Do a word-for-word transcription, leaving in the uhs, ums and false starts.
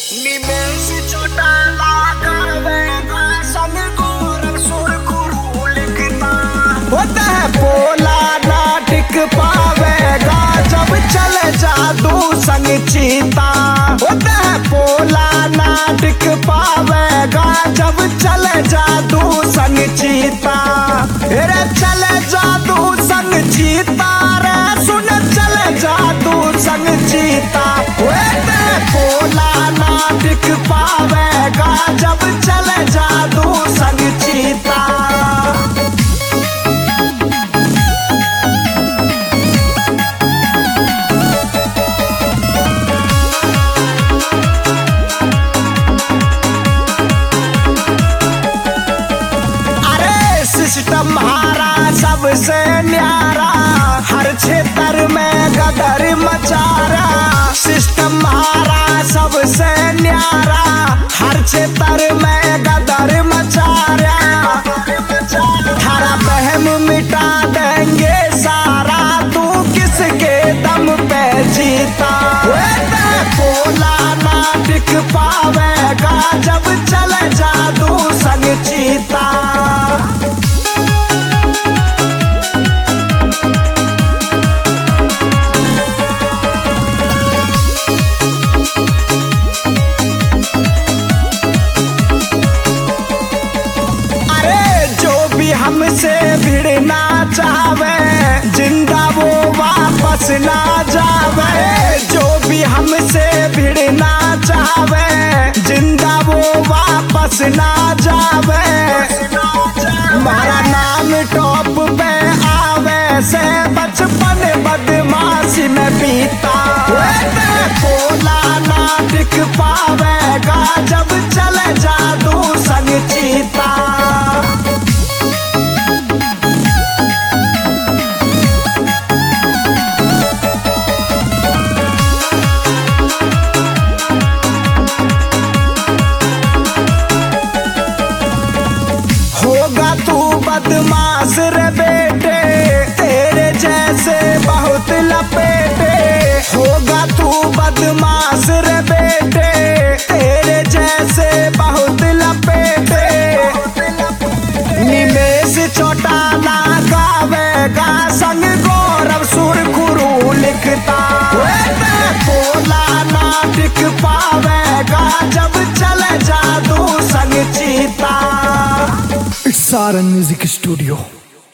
निमेष छोटा लगावेगा संग गोरख सुर गुरु लिखता। होता है बोला ना टिक पावेगा जब चले जादू संग चीता। होता है बोला ना टिक पावेगा जब चले जादू संग चीता। रे चले जादू संग चीता रे सुन चले जादू संग चीता। होता है बोला ना टिक पावेगा जब चले जादू संग चीता। सिस्टम हारा सबसे न्यारा हर क्षेत्र में गदर मचारा। सिस्टम हारा सबसे न्यारा हर क्षेत्र में गदर मचारा। हरा बहम मिटा देंगे सारा तू किसके दम पे जीता। बोला ना टिक पावेगा जब चले जादू संग चीता। हमसे भिड़ना चाहे जिंदा वो वापस ना जावे। जो भी हमसे भिड़ना चाहे जिंदा वो वापस ना जावे। हमारा नाम टॉप पे आवे से बचपन बदमाशी में बीता। बोला ना टिक पावेगा जब चले जादू संग चीता। होगा तू बदमाश रे बेटे तेरे जैसे बहुत लपेटे। होगा तू बदमाश रे बेटे तेरे जैसे बहुत लपेटे। निमेष छोटा लगावेगा संग गौरव सुर गुरु लिखता। बोला ना टिक पावेगा जब चले जादू संग चीता। It's Saran Music Studio.